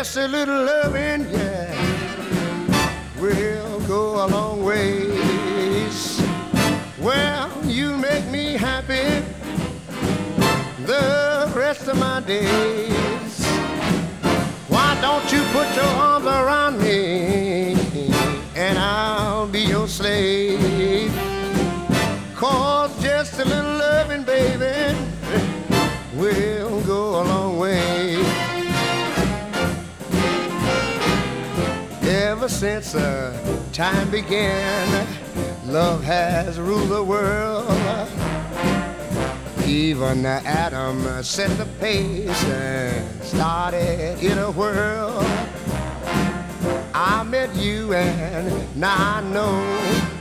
just a little loving, yeah, will go a long ways. Well, you make me happy the rest of my days. Why don't you put your arms around me and I'll be your slave? 'Cause just a little loving, baby, will go a long way. Ever since time began, love has ruled the world. Even Adam set the pace and started in a whirl. I met you and now I know